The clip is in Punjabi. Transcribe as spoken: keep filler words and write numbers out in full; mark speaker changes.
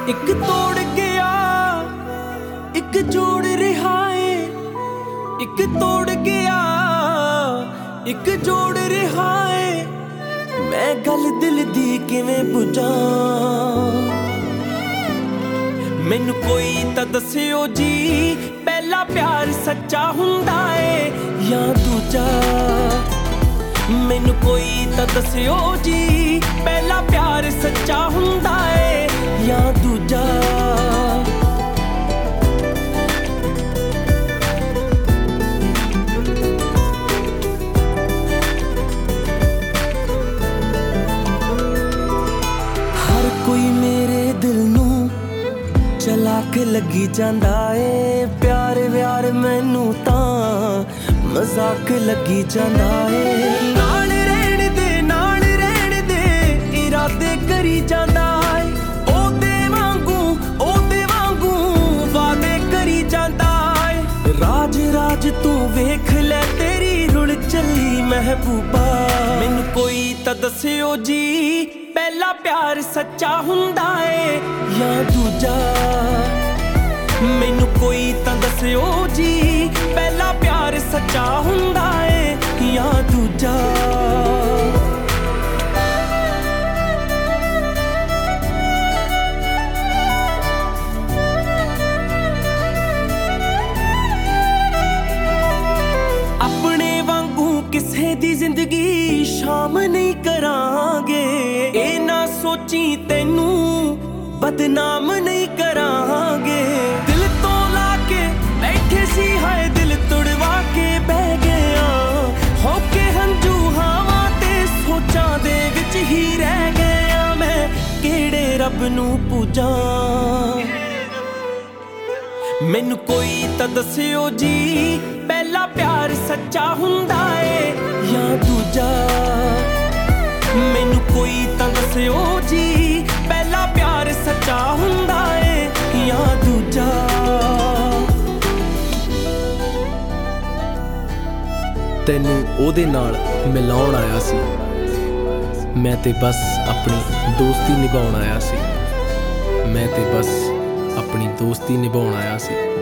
Speaker 1: ਇੱਕ ਤੋੜ ਗਿਆ ਇੱਕ ਜੋੜ ਰਿਹਾ ਏ, ਇੱਕ ਤੋੜ ਗਿਆ ਇੱਕ ਜੋੜ ਰਿਹਾ ਏ। ਮੈਂ ਗੱਲ ਦਿਲ ਦੀ ਕਿਵੇਂ ਪੁੱਛਾਂ, ਮੈਨੂੰ ਕੋਈ ਤਾਂ ਦੱਸਿਓ ਜੀ, ਪਹਿਲਾ ਪਿਆਰ ਸੱਚਾ ਹੁੰਦਾ ਏ ਜਾਂ ਦੂਜਾ। ਮੈਨੂੰ ਕੋਈ ਤਾਂ ਦੱਸਿਓ ਜੀ, ਪਹਿਲਾ ਪਿਆਰ ਸੱਚਾ ਹੁੰਦਾ ਏ ਜਾਂ ਦੂਜਾ। ਹਰ ਕੋਈ ਮੇਰੇ ਦਿਲ ਨੂੰ ਚਲਾ ਕੇ ਲੱਗੀ ਜਾਂਦਾ ਏ, ਪਿਆਰ ਵਿਆਰ ਮੈਨੂੰ ਤਾਂ ਮਜ਼ਾਕ ਲੱਗੀ ਜਾਂਦਾ ਏ। ਨਾਲ ਰਹਿਣ ਦੇ ਨਾਲ ਰਹਿਣ ਦੇ ਇਰਾਦੇ ਕਰੀ ਜਾਂਦਾ ਏ, ਉਹਦੇ ਵਾਂਗੂ ਉਹਦੇ ਵਾਂਗੂ ਵਾਦੇ ਕਰੀ ਜਾਂਦਾ ਏ। ਰਾਜ ਰਾਜ ਤੂੰ ਵੇਖ ਲੈ ਤੇਰੀ ਰੁਲ ਚੱਲੀ ਮਹਿਬੂਬਾ। ਮੈਨੂੰ ਕੋਈ ਤਾਂ ਦੱਸਿਓ ਜੀ, ਪਹਿਲਾ ਪਿਆਰ ਸੱਚਾ ਹੁੰਦਾ ਏ ਜਾਂ ਦੂਜਾ। ਮੈਨੂੰ ਕੋਈ ਤਾਂ ਦੱਸਿਓ ਜੀ, ਪਹਿਲਾ ਪਿਆਰ ਸੱਚਾ ਹੁੰਦਾ ਏ ਜਾਂ ਦੂਜਾ। ਆਪਣੇ ਵਾਂਗੂ ਕਿਸੇ ਦੀ ਜ਼ਿੰਦਗੀ ਸ਼ਾਮ ਨਹੀਂ ਕਰਾਂਗੇ, ਇਹ ਨਾ ਸੋਚੀ ਤੈਨੂੰ ਬਦਨਾਮ ਨਹੀਂ ਕਰਾਂਗੇ। ਦਿਲ ਤੋਂ ਲਾ ਕੇ ਬੈਠੇ ਸੀ ਹਾਏ ਦਿਲ ਤੁੜਵਾ ਕੇ ਬਹਿ ਗਿਆ, ਹੋ ਕੇ ਹੰਝੂ ਹਾਵਾਂ ਤੇ ਸੋਚਾਂ ਦੇ ਵਿੱਚ ਹੀ ਰਹਿ ਗਿਆ। ਮੈਂ ਕਿਹੜੇ ਰੱਬ ਨੂੰ ਪੂਜਾਂ, ਮੈਨੂੰ ਕੋਈ ਤਾਂ ਦੱਸਿਓ ਜੀ, ਪਹਿਲਾ ਪਿਆਰ ਸੱਚਾ ਹੁੰਦਾ ਏ ਜਾਂ ਦੂਜਾ। ਮੈਨੂੰ ਕੋਈ ਤਾਂ ਦੱਸਿਓ ਜੀ, ਪਹਿਲਾ ਪਿਆਰ ਸੱਚਾ ਹੁੰਦਾ ਏ ਜਾਂ ਦੂਜਾ।
Speaker 2: ਤੈਨੂੰ ਉਹਦੇ ਨਾਲ ਮਿਲਾਉਣ ਆਇਆ ਸੀ, ਮੈਂ ਤੇ ਬਸ ਆਪਣੀ ਦੋਸਤੀ ਨਿਭਾਉਣ ਆਇਆ ਸੀ। ਮੈਂ ਤੇ ਬਸ ਆਪਣੀ ਦੋਸਤੀ ਨਿਭਾਉਣ ਆਇਆ ਸੀ।